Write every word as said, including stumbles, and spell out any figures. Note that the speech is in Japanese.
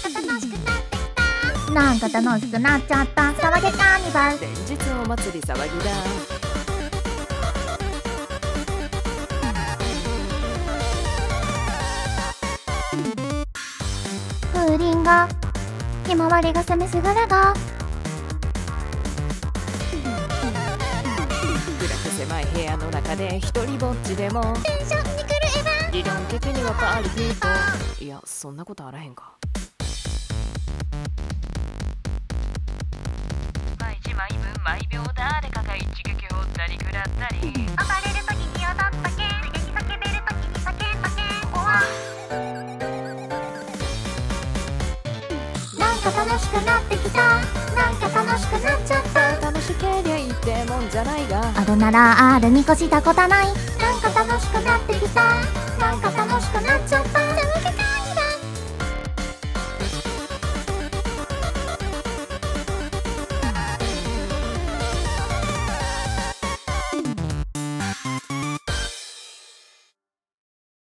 なんか楽しくなっちゃった。騒げカーニバル。 連日お祭り騒ぎだ。 風鈴がひまわりが攻めすぐるが。 暗く狭い部屋の中で一人ぼっちでもテンションに狂えば。 理論的にはパーリピーポー。いやそんなことあらへんか。毎時毎分毎秒誰かが一撃放ったり食らったり。 暴れる時に踊ったけ。次に叫べる時に叫んだけ。おわなんか楽しくなってきた。なんか楽しくなっちゃった。 楽しけりゃいいってもんじゃないが。 あるならあるに越したことない。なんか楽しくなってきた。なんか楽しくなっちゃった。